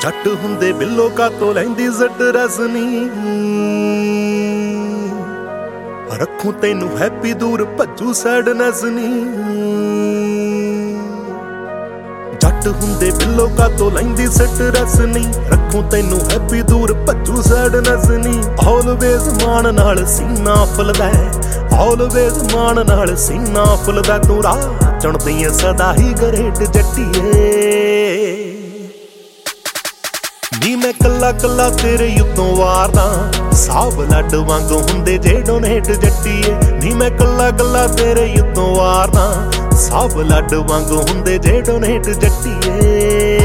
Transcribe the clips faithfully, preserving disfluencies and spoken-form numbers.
ਜੱਟ ਹੁੰਦੇ ਬਿੱਲੋ ਕਾਤੋਂ ਲੈਂਦੀ ਜ਼ੱਟ ਰਸਨੀ। ਰੱਖੂ ਤੈਨੂੰ ਹੈਪੀ ਦੂਰ ਭੱਜੂ ਸੈਡਨੈਸ ਨੀ। ਜੱਟ ਹੁੰਦੇ ਬਿੱਲੋ ਕਾਤੋਂ ਲੈਂਦੀ ਜ਼ੱਟ ਰਸਨੀ। ਰੱਖੂ ਤੈਨੂੰ ਹੈਪੀ ਦੂਰ ਭੱਜੂ ਸੈਡਨੈਸ ਨੀ। ਆਲਵੇਜ਼ ਮਾਣ ਨਾਲ ਸੀਨਾ ਫੁੱਲਦਾ, ਆਲਵੇਜ਼ ਮਾਣ ਨਾਲ ਸੀਨਾ ਫੁੱਲਦਾ। ਤੂੰ ਰਾਹ ਚੁਣਦੀ ਏ ਸਦਾ ਹੀ ਗਰੇਟ ਜੱਟੀਏ। ਨੀ ਮੈਂ ਕੱਲਾ ਕੱਲਾ ਤੇਰੇ ਉੱਤੋਂ ਵਾਰਦਾ, ਸਾਬ ਲੱਡ ਵਾਂਗੂ ਹੁੰਦੇ ਜੇ ਡੋਨੇਟ ਜੱਟੀਏ। ਨੀ ਮੈਂ ਕੱਲਾ ਕੱਲਾ ਤੇਰੇ ਉੱਤੋਂ ਵਾਰਦਾ, ਸਾਬ ਲੱਡ ਵਾਂਗੂ ਹੁੰਦੇ ਜੇ ਡੋਨੇਟ ਜੱਟੀਏ।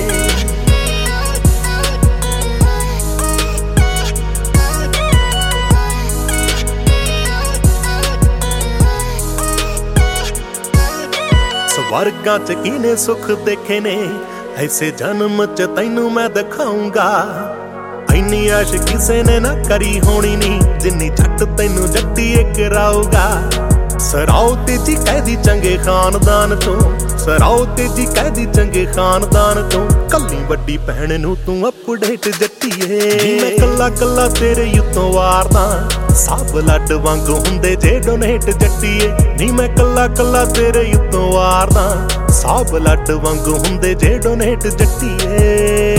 ਸਵਰਗਾਂ ਚ ਕਿਨੇ ਸੁੱਖ ਦੇਖੇ ਨੇ, ਐਸੇ ਜਨਮ ਚ ਤੈਨੂੰ ਮੈਂ ਦਿਖਾਉਂਗਾ। ਇੰਨੀ ਆਸ਼ ਕਿਸੇ ਨੇ ਨਾ ਕਰੀ ਹੋਣੀ ਨੀ, ਜਿੰਨੀ ਜੱਟ ਤੈਨੂੰ ਜੱਟੀਏ ਕਰਾਊਗਾ। ਸਰਾਓ ਤੇਜੀ ਕਹਿਦੀ ਚੰਗੇ ਖਾਨਦਾਨ ਤੋਂ, ਸਰਾਓ ਤੇਜੀ ਕਹਿਦੀ ਚੰਗੇ ਖਾਨਦਾਨ ਤੋਂ। ਕੱਲੀ ਵੱਡੀ ਭੈਣ ਨੂੰ ਤੂੰ ਅਪਡੇਟ ਜੱਟੀਏ। ਮੈਂ ਕੱਲਾ ਕੱਲਾ ਤੇਰੇ ਉੱਤੋਂ ਵਾਰਦਾ, ਸਾਬ ਲੱਡ ਵਾਂਗੂ ਹੁੰਦੇ ਜੇ ਡੋਨੇਟ ਜੱਟੀਏ। ਨੀ ਮੈਂ ਕੱਲਾ ਕੱਲਾ ਤੇਰੇ ਉੱਤੋਂ ਵਾਰਦਾ, ਸਾਬ ਲੱਡ ਵਾਂਗੂ ਹੁੰਦੇ ਜੇ ਡੋਨੇਟ ਜੱਟੀਏ।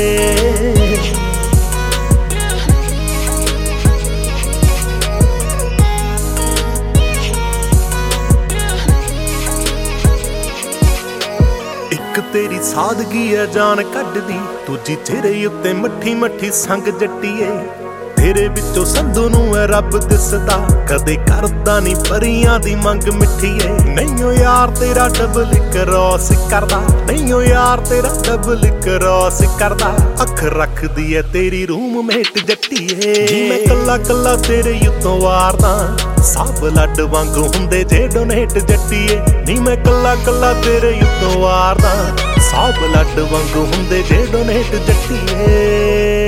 ਇੱਕ ਤੇਰੀ ਸਾਦਗੀ ਹੈ ਜਾਨ ਕੱਢਦੀ, ਦੂਜੀ ਚਿਹਰੇ ਉੱਤੇ ਮੱਠੀ ਮੱਠੀ ਸੰਗ ਜੱਟੀਏ। ਤੇਰੇ ਵਿੱਚੋਂ ਸੰਧੂ ਨੂੰ ਐ ਰੱਬ ਦਿਸਦਾ, ਕਦੇ ਕਰਦਾ ਨੀ ਪਰੀਆਂ ਦੀ ਮੰਗ ਮਿੱਠੀਏ। ਨਹੀਂ ਓ ਯਾਰ ਤੇਰਾ ਡਬਲ ਕ੍ਰੋਸ ਕਰਦਾ, ਨਹੀਂ ਓ ਯਾਰ ਤੇਰਾ ਡਬਲ ਕ੍ਰੋਸ ਕਰਦਾ। ਅੱਖ ਰੱਖਦੀ ਐ ਤੇਰੀ ਰੂਮਮੇਟ ਜੱਟੀਏ। ਮੈਂ ਕੱਲਾ ਕੱਲਾ ਤੇਰੇ ਉੱਤੋਂ ਵਾਰਦਾ, ਸਾਬ ਲੱਡ ਵਾਂਗੂ ਹੁੰਦੇ ਜੇ ਡੋਨੇਟ ਜੱਟੀਏ। ਨੀ ਮੈਂ ਕੱਲਾ ਕੱਲਾ ਤੇਰੇ ਉੱਤੋਂ ਵਾਰਦਾ, ਸਾਬ ਲੱਡ ਵਾਂਗੂ ਹੁੰਦੇ ਜੇ ਡੋਨੇਟ ਜੱਟੀਏ।